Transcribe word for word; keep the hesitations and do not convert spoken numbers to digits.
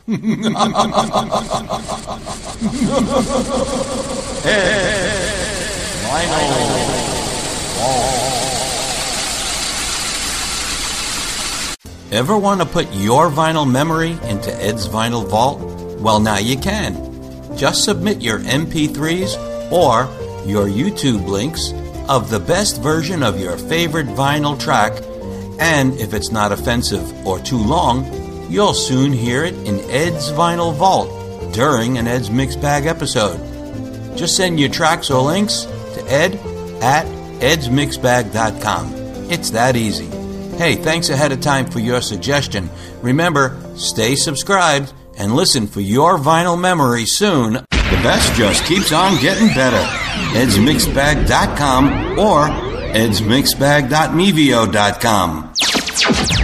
Ever want to put your vinyl memory into Ed's Vinyl Vault? Well, now you can. Just submit your M P threes or your YouTube links of the best version of your favorite vinyl track, and if it's not offensive or too long, you'll soon hear it in Ed's Vinyl Vault during an Ed's Mixed Bag episode. Just send your tracks or links to ed at eds mixed bag dot com. It's that easy. Hey, thanks ahead of time for your suggestion. Remember, stay subscribed and listen for your vinyl memory soon. The best just keeps on getting better. eds mixed bag dot com or eds mixed bag dot mevio dot com.